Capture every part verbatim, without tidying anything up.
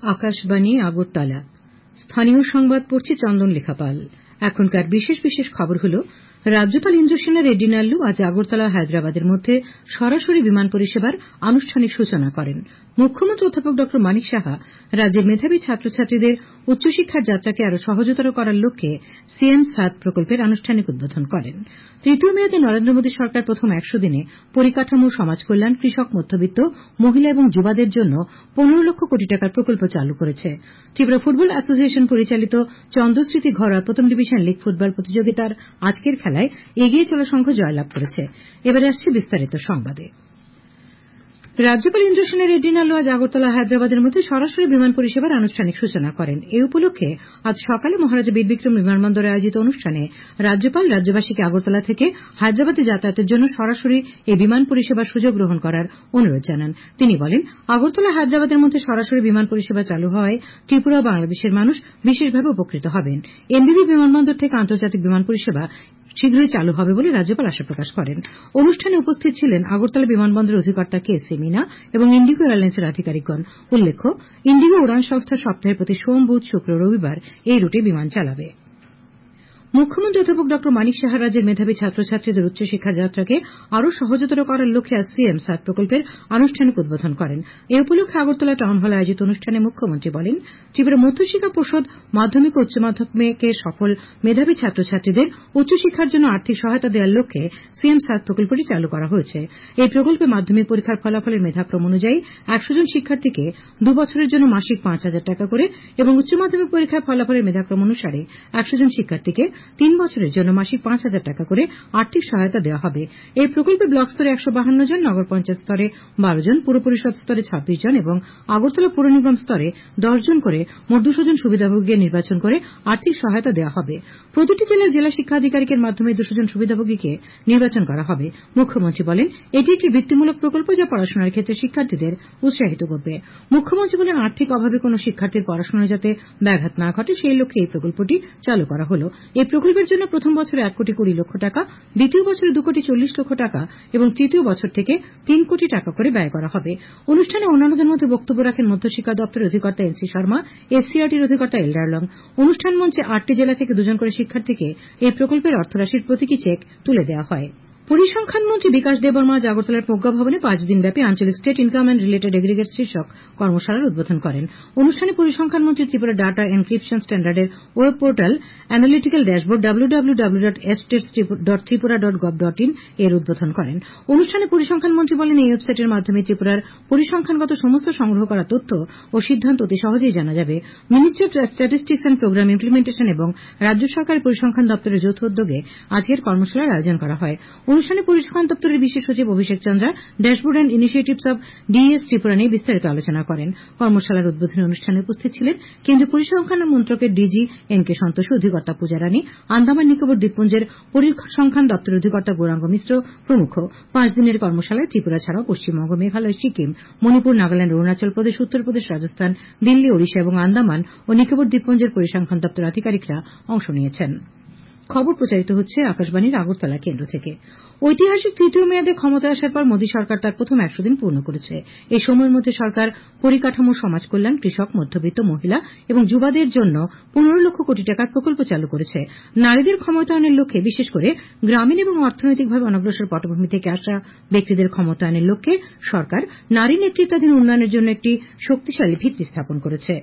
আকাশবাণী আগরতলা স্থানীয় সংবাদ পড়ছি চন্দন লেখাপাল। এখনকার বিশেষ বিশেষ খবর হল রাজ্যপাল ইন্দ্রসেনা রেড্ডি নাল্লু আজ আগরতলা হায়দ্রাবাদের মধ্যে সরাসরি বিমান পরিষেবার আনুষ্ঠানিক সূচনা করেন। মুখ্যমন্ত্রী অধ্যাপক ড মানিক সাহা রাজ্যের মেধাবী ছাত্রছাত্রীদের উচ্চশিক্ষার যাত্রাকে আরো সহজতর করার লক্ষ্যে সিএম সাত প্রকল্পের আনুষ্ঠানিক উদ্বোধন করেন। তৃতীয় মেয়াদে নরেন্দ্র মোদী সরকার প্রথম একশো দিনে পরিকাঠামো, সমাজ কল্যাণ, কৃষক, মধ্যবিত্ত, মহিলা এবং যুবাদের জন্য পনেরো লক্ষ কোটি টাকার প্রকল্প চালু করেছে। ত্রিপুরা ফুটবল অ্যাসোসিয়েশন পরিচালিত চন্দ্রস্মৃতি ঘরোয়া প্রথম ডিভিশন লীগ ফুটবল প্রতিযোগিতার আজকের খেলায় এগিয়ে চলা সংঘ জয়লাভ করেছে। এবারে আসছে বিস্তারিত সংবাদে। রাজ্যপাল ইন্দ্রসেনা রেড্ডি নাল্লু আজ আগরতলা হায়দ্রাবাদের মধ্যে সরাসরি বিমান পরিষেবার আনুষ্ঠানিক সূচনা করেন। এ উপলক্ষে আজ সকালে মহারাজা বীরবিক্রম বিমানবন্দরে আয়োজিত অনুষ্ঠানে রাজ্যপাল রাজ্যবাসীকে আগরতলা থেকে হায়দ্রাবাদে যাতায়াতের জন্য সরাসরি এই বিমান পরিষেবার সুযোগ গ্রহণ করার অনুরোধ জানান। তিনি বলেন, আগরতলা হায়দ্রাবাদের মধ্যে সরাসরি বিমান পরিষেবা চালু হওয়ায় ত্রিপুরা ও বাংলাদেশের মানুষ বিশেষভাবে উপকৃত হবেন। এমবিবি বিমানবন্দর থেকে আন্তর্জাতিক বিমান পরিষেবা শীঘ্রই চালু হবে বলে রাজ্যপাল আশা প্রকাশ করেন। অনুষ্ঠানে উপস্থিত ছিলেন আগরতলা বিমানবন্দরের অধিকর্তা কে সি মিনা এবং ইন্ডিগো এয়ারলাইন্সের আধিকারিকগণ। উল্লেখ্য, ইন্ডিগো উড়ান সংস্থা সপ্তাহের প্রতি সোম, বুধ, শুক্র, রবিবার এই রুটে বিমান চালাবে। মুখ্যমন্ত্রী অধ্যাপক ড মানিক সাহা রাজ্যের মেধাবী ছাত্রছাত্রীদের উচ্চশিক্ষা যাত্রাকে আরো সহজতর করার লক্ষ্যে আজ সিএম সাত প্রকল্পের আনুষ্ঠানিক উদ্বোধন করেন। এ উপলক্ষে আগরতলা টাউন হলে আয়োজিত অনুষ্ঠানে মুখ্যমন্ত্রী বলেন, ত্রিপুরা মধ্যশিক্ষা পর্ষদ মাধ্যমিক ও উচ্চ মাধ্যমিকে সফল মেধাবী ছাত্রছাত্রীদের উচ্চশিক্ষার জন্য আর্থিক সহায়তা দেওয়ার লক্ষ্যে সিএম সাত প্রকল্পটি চালু করা হয়েছে। এই প্রকল্পে মাধ্যমিক পরীক্ষার ফলাফলের মেধাক্রম অনুযায়ী একশো জন শিক্ষার্থীকে দু বছরের জন্য মাসিক পাঁচ হাজার টাকা করে এবং উচ্চ মাধ্যমিক পরীক্ষার ফলাফলের মেধাক্রম অনুসারে একশো জন শিক্ষার্থীকে তিন বছরের জন্য মাসিক পাঁচ হাজার টাকা করে আর্থিক সহায়তা দেওয়া হবে। এই প্রকল্পে ব্লক স্তরে একশো বাহান্ন জন, নগর পঞ্চায়েত স্তরে বারো জন, পুর পরিষদ স্তরে ছাব্বিশ জন এবং আগরতলা পৌর নিগম স্তরে দশ জন করে মোট দুশো জন সুবিধাভোগীকে নির্বাচন করে আর্থিক সহায়তা দেওয়া হবে। প্রতিটি জেলার জেলা শিক্ষা আধিকারিকের মাধ্যমে দুশো জন সুবিধাভোগীকে নির্বাচন করা হবে। মুখ্যমন্ত্রী বলেন, এটি একটি বৃত্তিমূলক প্রকল্প যা পড়াশোনার ক্ষেত্রে শিক্ষার্থীদের উৎসাহিত করবে। মুখ্যমন্ত্রী বলেন, আর্থিক অভাবে কোন শিক্ষার্থীর পড়াশোনায় যাতে ব্যাঘাত না ঘটে সেই লক্ষ্যে এই প্রকল্পটি চালু করা হল। এই প্রকল্পের জন্য প্রথম বছরে এক কোটি কুড়ি লক্ষ টাকা, দ্বিতীয় বছরে দু কোটি চল্লিশ লক্ষ টাকা এবং তৃতীয় বছর থেকে তিন কোটি টাকা করে ব্যয় করা হবে। অনুষ্ঠানে অন্যান্যদের মধ্যে বক্তব্য রাখেন মধ্যশিক্ষা দপ্তরের অধিকর্তা এন সি শর্মা, এসসিআরটির অধিকর্তা এল ডার্লং। অনুষ্ঠান মঞ্চে আটটি জেলা থেকে দুজন করে শিক্ষার্থীকে এই প্রকল্পের অর্থরাশির প্রতীকী চেক তুলে দেওয়া হয়। পরিসংখ্যান মন্ত্রী বিকাশ দেববর্মা আজ আগরতলার প্রজ্ঞা ভবনে পাঁচ দিনব্যাপী আঞ্চলিক state income and related aggregate শীর্ষক কর্মশালার উদ্বোধন করেন। অনুষ্ঠানে পরিসংখ্যান মন্ত্রী ত্রিপুরা ডাটা এনক্রিপশন স্ট্যান্ডার্ডের web portal analytical dashboard W W W dot stats dot Tripura dot gov dot in এর উদ্বোধন করেন। অনুষ্ঠানে পরিসংখ্যান মন্ত্রী বলেন, এই ওয়েবসাইটের মাধ্যমে ত্রিপুরার পরিসংখ্যানগত সমস্ত সংগ্রহ করা তথ্য ও সিদ্ধান্ত অতি সহজেই জানা যাবে। Ministry of statistics and programme implementation এবং রাজ্য সরকারের পরিসংখ্যান দপ্তরের যৌথ উদ্যোগে আজকের কর্মশালার আয়োজন করা হয়। অনুষ্ঠানে পরিসংখ্যান দপ্তরের বিশেষ সচিব Abhishek Chandra dashboard and initiatives of DS Tripura নিয়ে বিস্তারিত আলোচনা করেন। কর্মশালার উদ্বোধনী অনুষ্ঠানে উপস্থিত ছিলেন কেন্দ্রীয় পরিসংখ্যান মন্ত্রকের ডিজি এন কে সন্তোষ, অধিকর্তা পূজা রানী, আন্দামান নিকোবর দ্বীপপুঞ্জের পরিসংখ্যান দপ্তরের অধিকর্তা গৌরাঙ্গ মিশ্র প্রমুখ। পাঁচ দিনের কর্মশালায় ত্রিপুরা ছাড়াও পশ্চিমবঙ্গ, মেঘালয়, সিকিম, মণিপুর, নাগাল্যান্ড, অরুণাচল প্রদেশ, উত্তরপ্রদেশ, রাজস্থান, দিল্লি, ওড়িশা এবং আন্দামান ও নিকোবর দ্বীপপুঞ্জের পরিসংখ্যান দপ্তর আধিকারিকরা অংশ নিয়েছেন। খবর প্রচারিত হচ্ছে আকাশবাণীর আগরতলা কেন্দ্র থেকে। ঐতিহাসিক তৃতীয় মেয়াদে ক্ষমতায় আসার পর মোদী সরকার তার প্রথম একশো দিন পূর্ণ করেছে। এই সময়ের মধ্যে সরকার পরিকাঠামো, সমাজ কল্যাণ, কৃষক, মধ্যবিত্ত, মহিলা এবং যুবাদের জন্য পনেরো লক্ষ কোটি টাকার প্রকল্প চালু করেছে। নারীদের ক্ষমতায়নের লক্ষ্যে, বিশেষ করে গ্রামীণ এবং অর্থনৈতিকভাবে অনগ্রসর পটভূমি থেকে আসা ব্যক্তিদের ক্ষমতায়নের লক্ষ্যে সরকার নারী নেতৃত্বাধীন উন্নয়নের জন্য একটি শক্তিশালী ভিত্তি স্থাপন করেছে।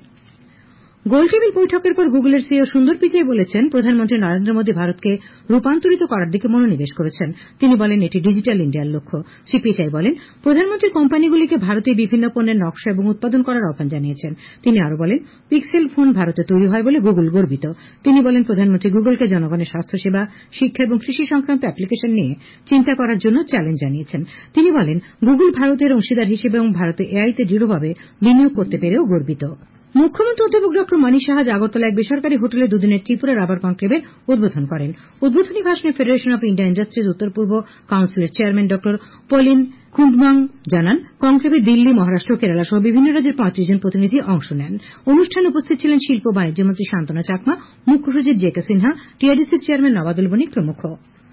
গোলটেবিল বৈঠকের পর গুগলের সিইও সুন্দর পিচাই বলেছেন, প্রধানমন্ত্রী নরেন্দ্র মোদী ভারতকে রূপান্তরিত করার দিকে মনোনিবেশ করেছেন। তিনি বলেন, এটি ডিজিটাল ইন্ডিয়ার লক্ষ্য। শ্রী পিচাই বলেন, প্রধানমন্ত্রী কোম্পানিগুলিকে ভারতে বিভিন্ন পণ্যের নকশা এবং উৎপাদন করার আহ্বান জানিয়েছেন। তিনি আরো বলেন, পিক্সেল ফোন ভারতে তৈরি হয় বলে গুগল গর্বিত। তিনি বলেন, প্রধানমন্ত্রী গুগলকে জনগণের স্বাস্থ্যসেবা, শিক্ষা এবং কৃষি সংক্রান্ত অ্যাপ্লিকেশন নিয়ে চিন্তা করার জন্য চ্যালেঞ্জ জানিয়েছেন। তিনি বলেন, গুগল ভারতের অংশীদার হিসেবে এবং ভারতে এআইতে দৃঢ়ভাবে বিনিয়োগ করতে পেরেও গর্বিত। মুখ্যমন্ত্রী অধ্যাপক ড মানিক সাহা আগরতলা এক বেসরকারি হোটেলে দুদিনের ত্রিপুরা রাবার কনক্লেভের উদ্বোধন করেন। উদ্বোধনী ভাষণে ফেডারেশন অফ ইন্ডিয়া ইন্ডাস্ট্রিজ উত্তর পূর্ব কাউন্সিলের চেয়ারম্যান ড পলিন কুন্ডমাং জানান, কনক্লেভে দিল্লি, মহারাষ্ট্র, কেরালা সহ বিভিন্ন রাজ্যের পঁয়ত্রিশ জন প্রতিনিধি অংশ নেন। অনুষ্ঠানে উপস্থিত ছিলেন শিল্প বাণিজ্য মন্ত্রী শান্তনু চাকমা, মুখ্য সচিব জে কে সিনহা, টিআরডিসির চেয়ারম্যান নবাদুল বণিক প্রমুখ।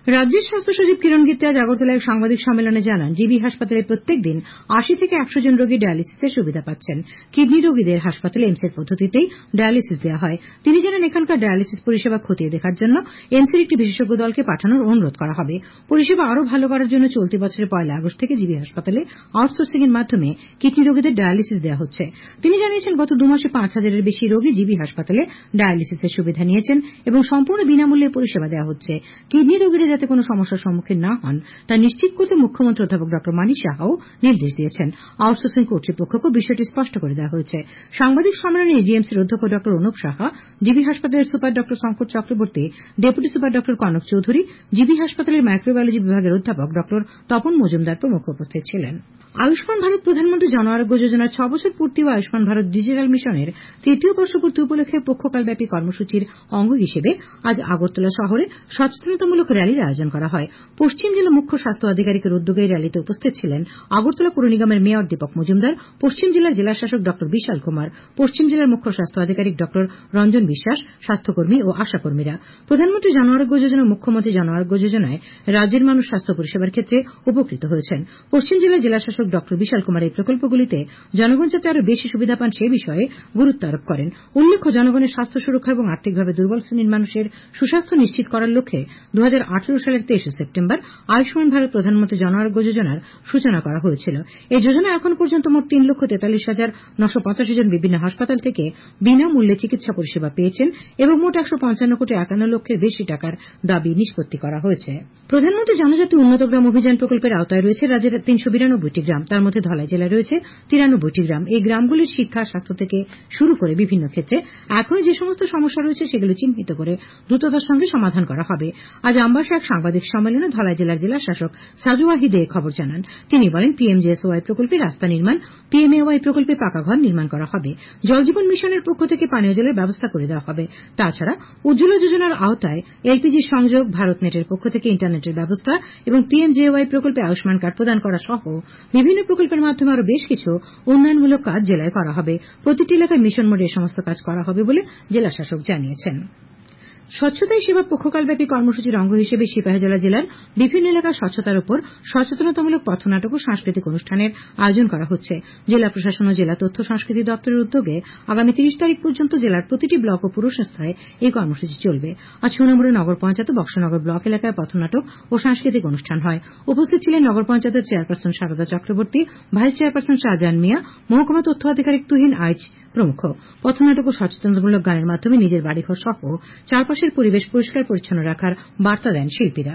রাজ্যের স্বাস্থ্য সচিব কিরণ গিত্তে আজ আগরতলায় সাংবাদিক সম্মেলনে জানান, জিবি হাসপাতালে প্রত্যেক দিন আশি থেকে একশো জন রোগী ডায়ালিসিসের সুবিধা পাচ্ছেন। কিডনি রোগীদের হাসপাতালে এইমসের পদ্ধতিতেই ডায়ালিসিস দেওয়া হয়। তিনি জানান, এখানকার ডায়ালিসিস পরিষেবা খতিয়ে দেখার জন্য এইমসের একটি বিশেষজ্ঞ দলকে পাঠানোর অনুরোধ করা হবে। পরিষেবা আরও ভালো করার জন্য চলতি বছরের পয়লা আগস্ট থেকে জিবি হাসপাতালে আউটসোর্সিং এর মাধ্যমে কিডনি রোগীদের ডায়ালিসিস দেওয়া হচ্ছে। তিনি জানিয়েছেন, গত দু মাসে পাঁচ হাজারের বেশি রোগী জিবি হাসপাতালে ডায়ালিসিসের সুবিধা নিয়েছেন এবং সম্পূর্ণ বিনামূল্যে পরিষেবা দেওয়া হচ্ছে। কিডনি রোগীরা যাতে কোনো সমস্যার সম্মুখীন না হন তা নিশ্চিত করতে মুখ্যমন্ত্রী অধ্যাপক ডক্টর মানিক সাহাও নির্দেশ দিয়েছেন। আউটসোর্সিং কর্তৃপক্ষকে বিষয়টি স্পষ্ট করে দেওয়া হয়েছে। সাংবাদিক সম্মেলনে এজিএমসির অধ্যক্ষ ডক্টর অনুপ সাহা, জিবি হাসপাতালের super doctor Shankar Chakraborty, deputy super doctor Kanak Chowdhury, GB হাসপাতালের মাইক্রোবায়োলজি বিভাগের অধ্যাপক ডক্টর তপন মজুমদার প্রমুখ উপস্থিত ছিলেন। আয়ুষ্মান ভারত প্রধানমন্ত্রী জন আরোগ্য যোজনার ছ বছর পূর্তি ও আয়ুষ্মান ভারত ডিজিটাল মিশনের তৃতীয় বর্ষপূর্তি উপলক্ষে পক্ষকালব্যাপী কর্মসূচির অঙ্গ হিসেবে আজ আগরতলা শহরে সচেতনতামূলক র্যালির আয়োজন করা হয়। পশ্চিম জেলা মুখ্য স্বাস্থ্য আধিকারিকের উদ্যোগে এই র্যালিতে উপস্থিত ছিলেন আগরতলা পুর নিগমের মেয়র দীপক মজুমদার, পশ্চিম জেলার জেলাশাসক ডক্টর বিশাল কুমার, পশ্চিম জেলার মুখ্য স্বাস্থ্য আধিকারিক ডক্টর রঞ্জন বিশ্বাস, স্বাস্থ্যকর্মী ও আশাকর্মীরা। প্রধানমন্ত্রী জন আরোগ্য যোজনা, মুখ্যমন্ত্রী জন আরোগ্য যোজনায় রাজ্যের মানুষ স্বাস্থ্য পরিষেবার ক্ষেত্রে উপকৃত হয়েছেন। পশ্চিম জেলার জেলাশাসক ডক্টর বিশাল কুমার এই প্রকল্পগুলিতে জনগণ যাতে আরও বেশি সুবিধা পান সে বিষয়ে গুরুত্ব আরোপ করেন। উল্লেখ্য, জনগণের স্বাস্থ্য সুরক্ষা এবং আর্থিকভাবে দুর্বল শ্রেণীর মানুষের সুস্বাস্থ্য নিশ্চিত করার লক্ষ্যে দু হাজার আঠারো সালের তেইশে সেপ্টেম্বর আয়ুষ্মান ভারত প্রধানমন্ত্রী জন আরোগ্য যোজনার সূচনা করা হয়েছিল। এই যোজনা এখন পর্যন্ত মোট তিন লক্ষ তেতাল্লিশ হাজার নশো পঁচাশি জন বিভিন্ন হাসপাতাল থেকে বিনামূল্যে চিকিৎসা পরিষেবা পেয়েছেন এবং মোট একশো পঞ্চান্ন কোটি একান্ন লক্ষের বেশি টাকার দাবি নিষ্পত্তি করা হয়েছে। প্রধানমন্ত্রী জনজাতি উন্নত গ্রাম অভিযান প্রকল্পের আওতায় রয়েছে রাজ্যের তিনশো বিরানব্বইটি গ্রাম, তার মধ্যে ধলাই জেলায় রয়েছে তিরানব্বইটি গ্রাম। এই গ্রামগুলির শিক্ষা, স্বাস্থ্য থেকে শুরু করে বিভিন্ন ক্ষেত্রে এখনো যে সমস্ত সমস্যা রয়েছে সেগুলি চিহ্নিত করে দ্রুততার সঙ্গে সমাধান করা হবে। আজ আমবাসা এক সাংবাদিক সম্মেলনে ধলাই জেলার জেলা শাসক সাজু ওয়াহিদে এই খবর জানান। তিনি বলেন, পিএমজেএসওয়াই প্রকল্পে রাস্তা নির্মাণ, পিএমএওয়াই প্রকল্পে পাকা ঘর নির্মাণ করা হবে। জল জীবন মিশনের পক্ষ থেকে পানীয় জলের ব্যবস্থা করে দেওয়া হবে। তাছাড়া উজ্জ্বলা যোজনার আওতায় এলপিজি সংযোগ, ভারত নেটের পক্ষ থেকে ইন্টারনেটের ব্যবস্থা এবং পিএমজেএওয়াই প্রকল্পে আয়ুষ্মান কার্ড প্রদান করা সহ বিভিন্ন প্রকল্পের মাধ্যমে আরও বেশ কিছু উন্নয়নমূলক কাজ জেলায় করা হবে। প্রতিটি এলাকায় মিশন মোডে এই সমস্ত কাজ করা হবে বলে জেলা শাসক জানিয়েছেন। স্বচ্ছতাই সেবা পক্ষকালব্যাপী কর্মসূচির অঙ্গ হিসেবে সিপাহীজলা জেলার বিভিন্ন এলাকার স্বচ্ছতার উপর সচেতনতামূলক পথনাটক ও সাংস্কৃতিক অনুষ্ঠানের আয়োজন করা হচ্ছে। জেলা প্রশাসন ও জেলা তথ্য সংস্কৃতি দপ্তরের উদ্যোগে আগামী তিরিশ তারিখ পর্যন্ত জেলার প্রতিটি ব্লক ও পুরসংস্থায় এই কর্মসূচি চলবে। আজ সোনামুড়া নগর পঞ্চায়েত ও বক্সনগর ব্লক এলাকায় পথনাটক ও সাংস্কৃতিক অনুষ্ঠান হয়। উপস্থিত ছিলেন নগর পঞ্চায়েতের chairperson Sharada Chakraborty, vice chairperson Shahjahan Mia, মহকুমা তথ্য আধিকারিক তুহিন আইচ প্রমুখ। পথনাটক ও সচেতনতামূলক গানের মাধ্যমে নিজের বাড়িঘর সহ চারপাশের পরিবেশ পরিষ্কার পরিচ্ছন্ন রাখার বার্তা দেন শিল্পীরা।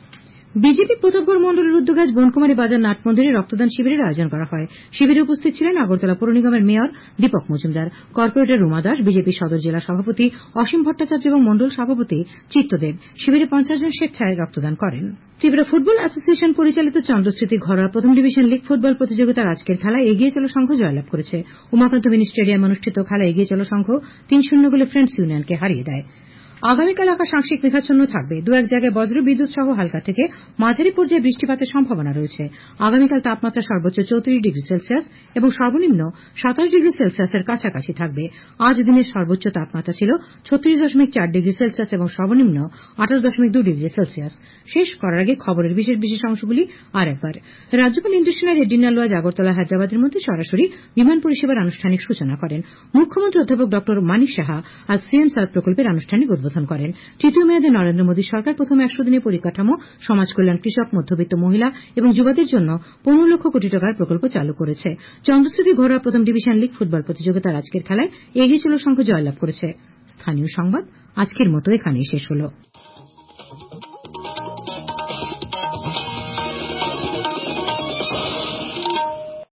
বিজেপি প্রতাপগড় মন্ডলের উদ্যোগে আজ বনকুমারী বাজার নাট মন্দিরে রক্তদান শিবিরের আয়োজন করা হয়। শিবিরে উপস্থিত ছিলেন আগরতলা পৌর নিগমের mayor Dipak Majumdar, corporator Ruma Das, BJP সদর জেলা সভাপতি অসীম ভট্টাচার্য এবং মন্ডল সভাপতি চিত্তদেব। শিবিরে পঞ্চাশ জন স্বেচ্ছায় রক্তদান করেন। ত্রিপুরা ফুটবল অ্যাসোসিয়েশন পরিচালিত চন্দ্রস্মৃতি ঘরোয়া প্রথম ডিভিশন লীগ ফুটবল প্রতিযোগিতার আজকের খেলায় এগিয়ে চলো সংঘ জয়লাভ করেছে। উমাকান্ত মিনি স্টেডিয়ামে অনুষ্ঠিত খেলায় এগিয়ে চলো সংঘ তিন শূন্য গোলে ফ্রেন্ডস ইউনিয়নকে হারিয়ে দেয়। আগামীকাল আকাশ আংশিক মেঘাচ্ছন্ন থাকবে। দু এক জায়গায় বজ্র বিদ্যুৎ সহ হালকা থেকে মাঝারি পর্যায়ে বৃষ্টিপাতের সম্ভাবনা রয়েছে। আগামীকাল তাপমাত্রা সর্বোচ্চ চৌত্রিশ ডিগ্রি সেলসিয়াস এবং সর্বনিম্ন সাতাশ ডিগ্রি সেলসিয়াসের কাছাকাছি থাকবে। আজ দিনের সর্বোচ্চ তাপমাত্রা ছিল ছত্রিশ দশমিক চার ডিগ্রি সেলসিয়াস এবং সর্বনিম্ন আঠাশ দশমিক দুই ডিগ্রি সেলসিয়াস। শেষ করার আগে খবরের বিশেষ বিশেষ অংশগুলি আর একবার। রাজ্যপাল ইন্দ্রসেনা রেড্ডি নাল্লু আজ আগরতলা হায়দ্রাবাদের মধ্যে সরাসরি বিমান পরিষেবার আনুষ্ঠানিক সূচনা করেন। মুখ্যমন্ত্রী অধ্যাপক ডক্টর মানিক সাহা আজ সিএম সার্ভ প্রকল্পের আনুষ্ঠানিক উদ্বোধন করেন। তৃতীয় মেয়াদে নরেন্দ্র মোদী সরকার প্রথম একশো দিনে পরিকাঠামো, সমাজ কল্যাণ, কৃষক, মধ্যবিত্ত মহিলা এবং যুবাদের জন্য পনেরো লক্ষ কোটি টাকার প্রকল্প চালু করেছে। চন্দ্রস্মৃতি ঘরোয়া প্রথম ডিভিশন লীগ ফুটবল প্রতিযোগিতার আজকের খেলায় এগিয়ে চলো সংঘ জয়লাভ করেছে। স্থানীয় সংবাদ আজকের মতো এখানেই শেষ হল।